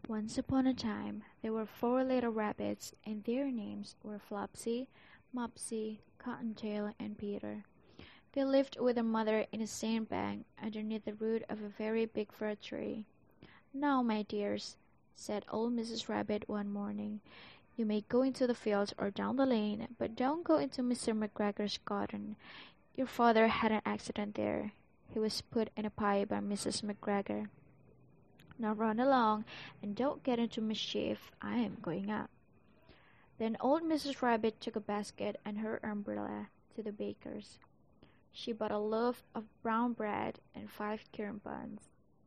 Once upon a time there were four little rabbits, and their names were Flopsy, Mopsy, Cottontail, and Peter. They lived with their mother in a sandbank underneath the root of a very big fir tree. "Now, my dears," said old Mrs. Rabbit one morning, "you may go into the fields or down the lane, but don't go into Mr. McGregor's garden. Your father had an accident there. He was put in a pie by Mrs. McGregor. Now run along, and don't get into mischief. I am going out." Then old Mrs. Rabbit took a basket and her umbrella to the baker's. She bought a loaf of brown bread and 5 currant buns.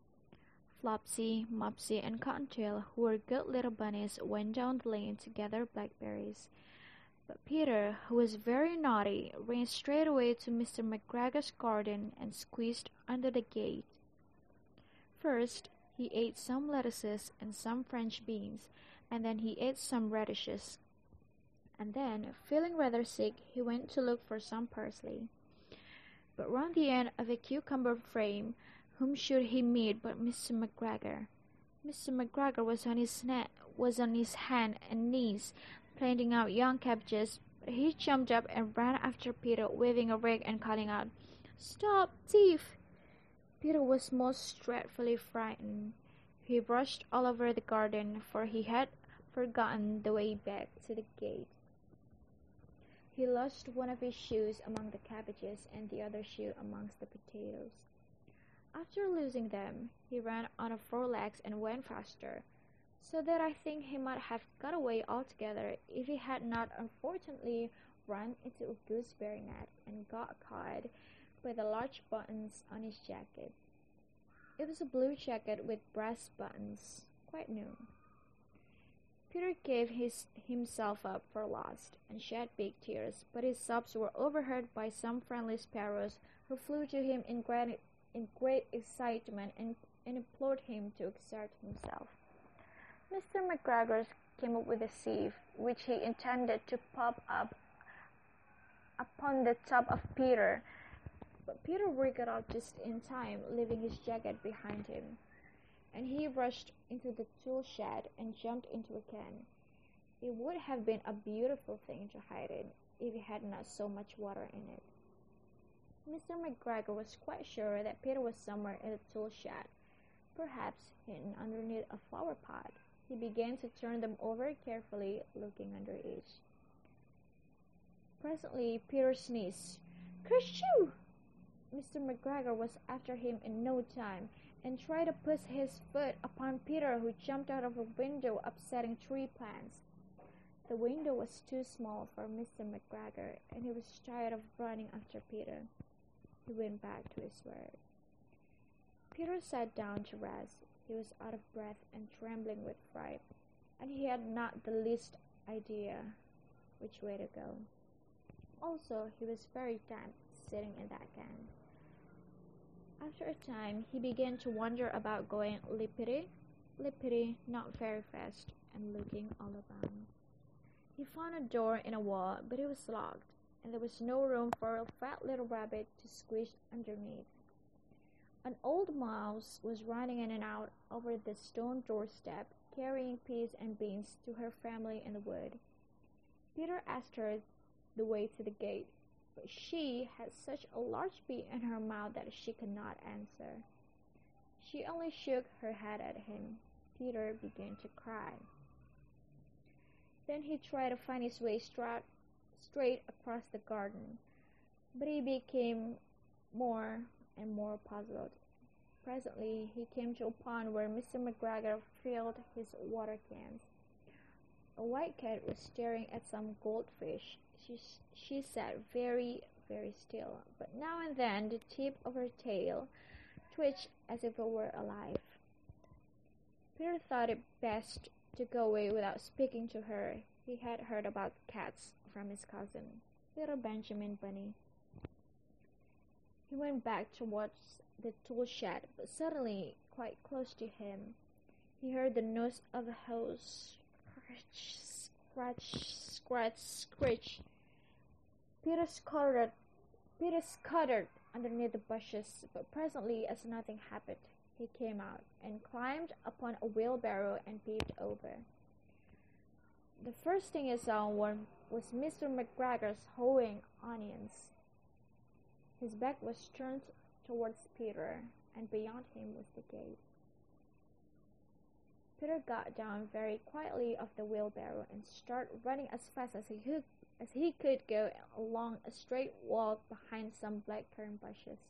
Flopsy, Mopsy, and Cottontail, who were good little bunnies, went down the lane to gather blackberries. But Peter, who was very naughty, ran straight away to Mr. McGregor's garden and squeezed under the gate. First, he ate some lettuces and some French beans, and then he ate some radishes. And then, feeling rather sick, he went to look for some parsley. But round the end of a cucumber frame, whom should he meet but Mr. McGregor? Mr. McGregor was on his hands and knees, planting out young cabbages, but he jumped up and ran after Peter, waving a rake and calling out, "Stop, thief!" Peter was most dreadfully frightened. He rushed all over the garden, for he had forgotten the way back to the gate. He lost one of his shoes among the cabbages and the other shoe amongst the potatoes. After losing them, he ran on 4 legs and went faster, so that I think he might have got away altogether if he had not unfortunately run into a gooseberry net and got caught by the large buttons on his jacket. It was a blue jacket with brass buttons, quite new. Peter gave himself up for lost, and shed big tears, but his sobs were overheard by some friendly sparrows, who flew to him in great excitement and implored him to exert himself. Mr. McGregor came up with a sieve, which he intended to pop up upon the top of Peter, but Peter wriggled out just in time, leaving his jacket behind him, and he rushed into the tool shed and jumped into a can. It would have been a beautiful thing to hide in, if it had not so much water in it. Mr. McGregor was quite sure that Peter was somewhere in the tool shed, perhaps hidden underneath a flower pot. He began to turn them over carefully, looking under each. Presently Peter sneezed. "Kershoo!" Mr. McGregor was after him in no time, and tried to push his foot upon Peter, who jumped out of a window, upsetting 3 plants. The window was too small for Mr. McGregor, and he was tired of running after Peter. He went back to his work. Peter sat down to rest. He was out of breath and trembling with fright, and he had not the least idea which way to go. Also, he was very damp sitting in that can. After a time, he began to wonder about going lippity, not very fast, and looking all around. He found a door in a wall, but it was locked, and there was no room for a fat little rabbit to squeeze underneath. An old mouse was running in and out over the stone doorstep, carrying peas and beans to her family in the wood. Peter asked her the way to the gate, but she had such a large bee in her mouth that she could not answer. She only shook her head at him. Peter began to cry. Then he tried to find his way straight across the garden, but he became more and more puzzled. Presently he came to a pond where Mr. McGregor filled his water cans. A white cat was staring at some goldfish. She sat very, very still, but now and then the tip of her tail twitched as if it were alive. Peter thought it best to go away without speaking to her. He had heard about cats from his cousin, little Benjamin Bunny. He went back towards the tool shed, but suddenly, quite close to him, he heard the nose of a hose scratch, scratch, scritch. Peter scuttered underneath the bushes, but presently, as nothing happened, He came out and climbed upon a wheelbarrow and peeped over. The first thing he saw was Mr. McGregor's hoeing onions. His back was turned towards Peter, and beyond him was the gate. Peter got down very quietly off the wheelbarrow and started running as fast as he could go along a straight walk behind some blackcurrant bushes.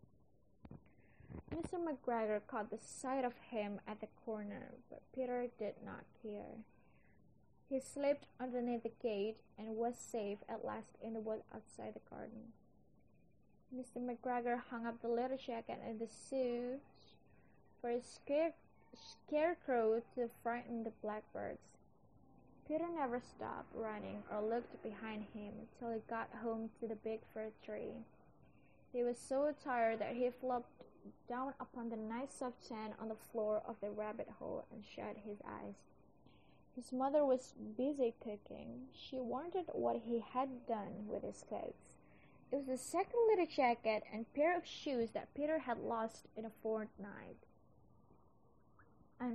Mr. McGregor caught the sight of him at the corner, but Peter did not care. He slipped underneath the gate and was safe at last in the wood outside the garden. Mr. McGregor hung up the leather jacket and the shoes for a scarecrow to frighten the blackbirds. Peter never stopped running or looked behind him till he got home to the big fir tree. He was so tired that he flopped down upon the nice soft sand on the floor of the rabbit hole and shut his eyes. His mother was busy cooking. She wondered what he had done with his clothes. It was the second leather jacket and pair of shoes that Peter had lost in a fortnight. I'm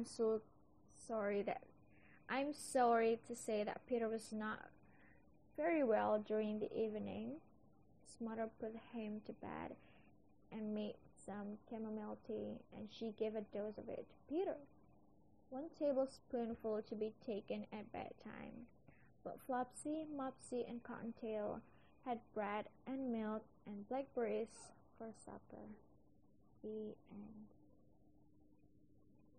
sorry to say that Peter was not very well during the evening. His mother put him to bed and made some chamomile tea, and she gave a dose of it to Peter. 1 tablespoonful to be taken at bedtime. But Flopsy, Mopsy, and Cottontail had bread and milk and blackberries for supper. The end.